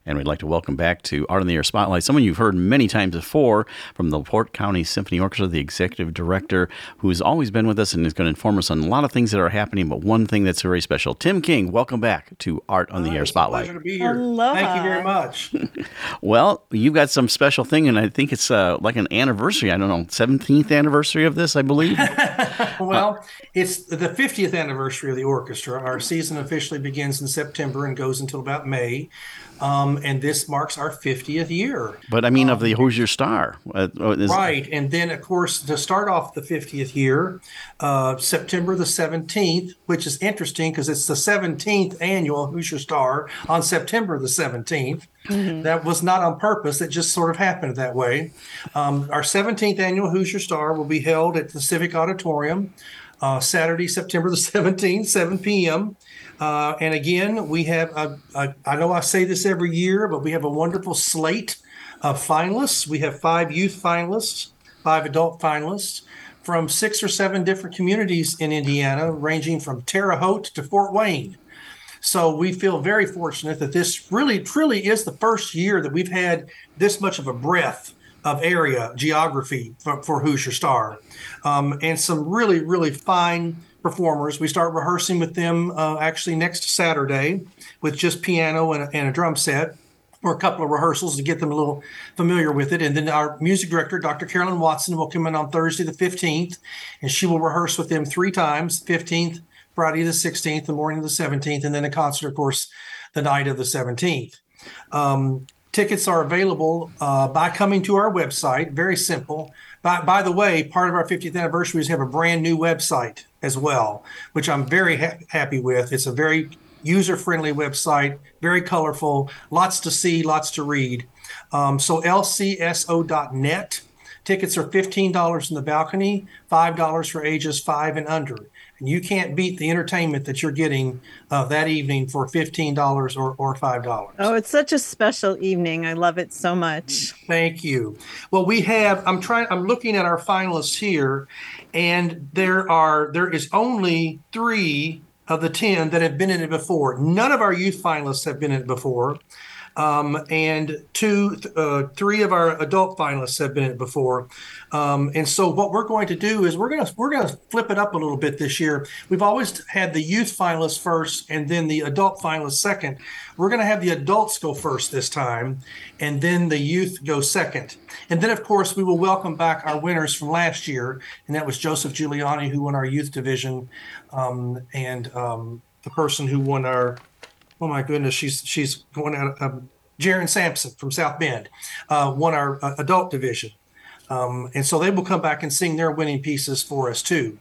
And we'd like to welcome back to Art on the Air Spotlight someone you've heard many times before from the LaPorte County Symphony Orchestra, the executive director, who's always been with us and is going to inform us on a lot of things that are happening, but one thing that's very special. Tim King, welcome back to Art on the Air Spotlight. It's a pleasure to be here. Aloha. Thank you very much. Well, you've got some special thing, and I think it's like an anniversary. I don't know, 17th anniversary of this, I believe. Well, it's the 50th anniversary of the orchestra. Our season officially begins in September and goes until about May. And this marks our 50th year. But I mean, of the Who's Your Star? Right. And then, of course, to start off the 50th year, September the 17th, which is interesting because it's the 17th annual Who's Your Star on September the 17th. Mm-hmm. That was not on purpose. It just sort of happened that way. Our 17th annual Who's Your Star will be held at the Civic Auditorium Saturday, September the 17th, 7 p.m. And again, we have, I know I say this every year, but we have a wonderful slate of finalists. We have 5 youth finalists, 5 adult finalists from 6 or 7 different communities in Indiana, ranging from Terre Haute to Fort Wayne. So we feel very fortunate that this really, truly is the first year that we've had this much of a breadth of area geography for Who's Your Star. And some really, really fine performers. We start rehearsing with them actually next Saturday with just piano and a drum set, or a couple of rehearsals to get them a little familiar with it. And then our music director, Dr. Carolyn Watson, will come in on Thursday the 15th, and she will rehearse with them 3 times, 15th, Friday the 16th, the morning of the 17th, and then a concert, of course, the night of the 17th. Tickets are available by coming to our website. Very simple. By the way, part of our 50th anniversary is have a brand new website as well, which I'm very happy with. It's a very user-friendly website, very colorful, lots to see, lots to read. So lcso.net. Tickets are $15 in the balcony, $5 for ages 5 and under. And you can't beat the entertainment that you're getting that evening for $15 or $5. Oh, it's such a special evening. I love it so much. Thank you. Well, we have, I'm looking at our finalists here, and there is only 3 of the 10 that have been in it before. None of our youth finalists have been in it before. And 3 of our adult finalists have been in it before. And so what we're going to do is we're going to flip it up a little bit this year. We've always had the youth finalists first and then the adult finalists second. We're going to have the adults go first this time, and then the youth go second. And then, of course, we will welcome back our winners from last year, and that was Joseph Giuliani, who won our youth division, and the person who won our, oh my goodness, she's going out. Jaron Sampson from South Bend won our adult division. And so they will come back and sing their winning pieces for us too.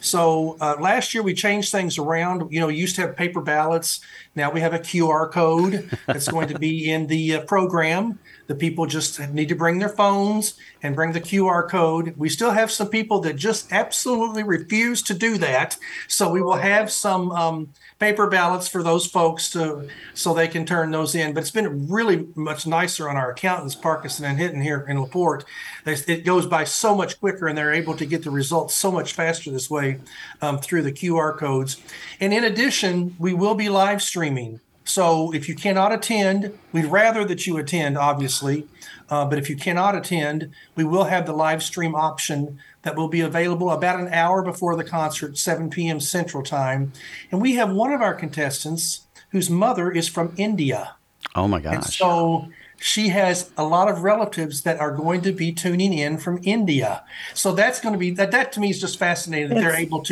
So last year we changed things around. You know, we used to have paper ballots. Now we have a QR code that's going to be in the program. The people just need to bring their phones and bring the QR code. We still have some people that just absolutely refuse to do that. So we will have some paper ballots for those folks so they can turn those in. But it's been really much nicer on our accountants, Parkinson and Hinton here in LaPorte. It goes by so much quicker, and they're able to get the results so much faster this way through the QR codes. And in addition, we will be live streaming. So if you cannot attend, we'd rather that you attend, obviously. But if you cannot attend, we will have the live stream option that will be available about an hour before the concert, 7 p.m. Central Time. And we have one of our contestants whose mother is from India. Oh, my gosh. And so she has a lot of relatives that are going to be tuning in from India. So that's going to be, that to me is just fascinating that they're able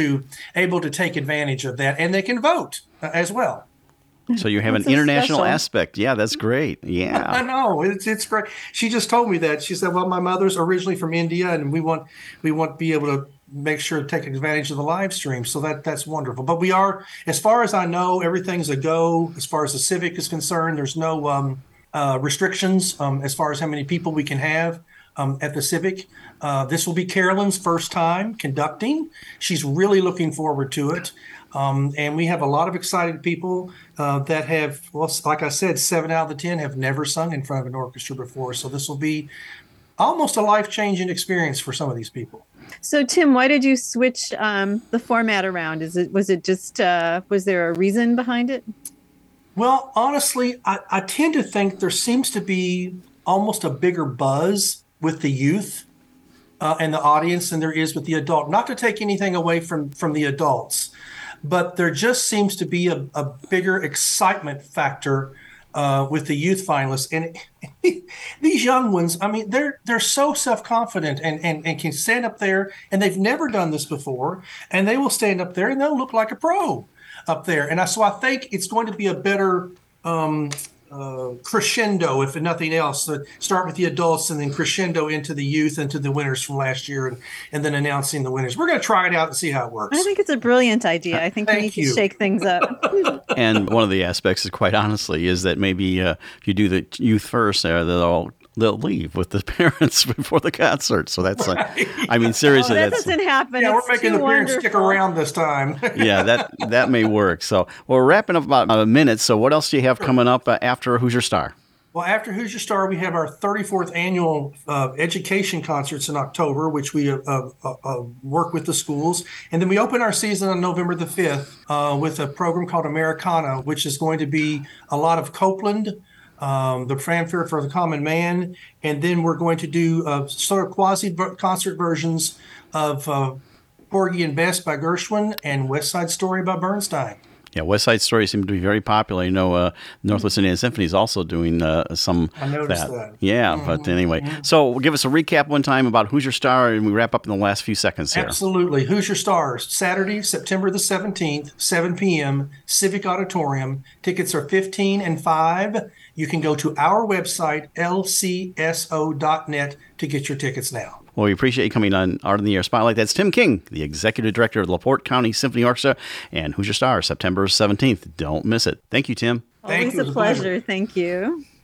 to take advantage of that, and they can vote as well. So you have an international aspect. Yeah, that's great. Yeah. I know. It's great. She just told me that. She said, well, my mother's originally from India, and we want to be able to make sure to take advantage of the live stream. So that's wonderful. But we are, as far as I know, everything's a go. As far as the Civic is concerned, there's no restrictions as far as how many people we can have at the Civic. This will be Carolyn's first time conducting. She's really looking forward to it. And we have a lot of excited people that have, well, like I said, 7 out of the 10 have never sung in front of an orchestra before. So this will be almost a life-changing experience for some of these people. So, Tim, why did you switch the format around? Was there a reason behind it? Well, honestly, I tend to think there seems to be almost a bigger buzz with the youth and the audience than there is with the adult. Not to take anything away from the adults, but there just seems to be a bigger excitement factor with the youth finalists. And these young ones, I mean, they're so self-confident and can stand up there, and they've never done this before, and they will stand up there and they'll look like a pro up there. And so I think it's going to be a better crescendo, if nothing else. Start with the adults and then crescendo into the youth and to the winners from last year, and then announcing the winners. We're going to try it out and see how it works. I think it's a brilliant idea. I think we need Thank to you. shake things up. And one of the aspects is, quite honestly, is that maybe if you do the youth first, they'll leave with the parents before the concert. So that's I mean, Oh, seriously, that that's doesn't happen. Yeah, we're It's making too the parents stick wonderful. around this time. yeah, that may work. So we're wrapping up about a minute. So what else do you have coming up after Who's Your Star? Well, after Who's Your Star, we have our 34th annual education concerts in October, which we work with the schools. And then we open our season on November the 5th with a program called Americana, which is going to be a lot of Copeland, the Fanfare for the Common Man. And then we're going to do sort of quasi-concert versions of Porgy and Bess by Gershwin and West Side Story by Bernstein. Yeah, West Side Story seemed to be very popular. You know, Northwest Indiana Symphony is also doing some I noticed that. Yeah, but anyway. So give us a recap one time about Who's Your Star, and we wrap up in the last few seconds here. Absolutely. Who's Your Stars? Saturday, September the 17th, 7 p.m., Civic Auditorium. Tickets are $15 and $5. You can go to our website, lcso.net, to get your tickets now. Well, we appreciate you coming on Art in the Air Spotlight. That's Tim King, the Executive Director of the LaPorte County Symphony Orchestra, and Who's Your Star, September 17th. Don't miss it. Thank you, Tim. Thank Always you. It a was a pleasure. pleasure. Thank you.